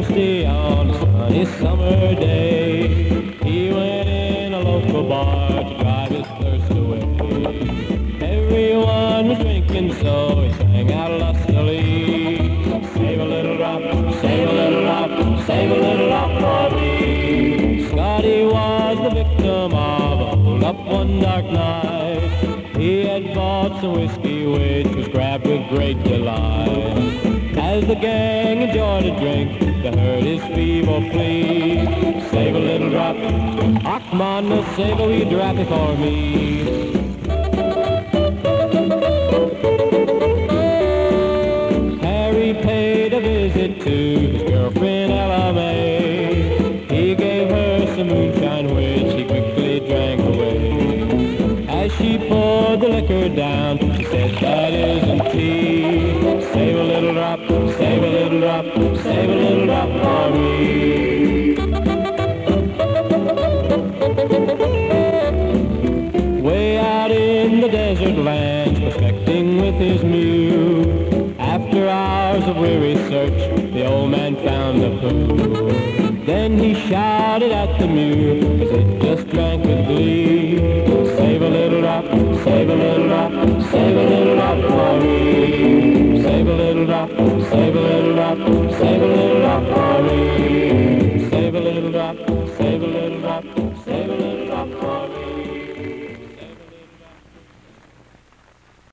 thirsty on a sunny summer day. He went in a local bar to drive his thirst away. Everyone was drinking, so he sang out lustily. Save a little drop, save a little drop, save a little drop for me. Scotty was the victim of a hold-up one dark night. He had bought some whiskey which was grabbed with great delight. As the gang enjoyed a drink to hurt his feeble plea. Save a little drop, ah, come on, save a wee drop for me. Harry paid a visit to his girlfriend Ella May. He gave her some moonshine which he quickly drank away. As she poured the liquor down, she said, that isn't tea. Save a little drop, save a little drop, save a little drop for me. Way out in the desert lands, prospecting with his mule. After hours of weary search, the old man found a pool. Then he shouted at the mule, cause it just drank with glee. Save a little drop, save a little drop, save a little drop for me. Save a little drop, save a little drop, save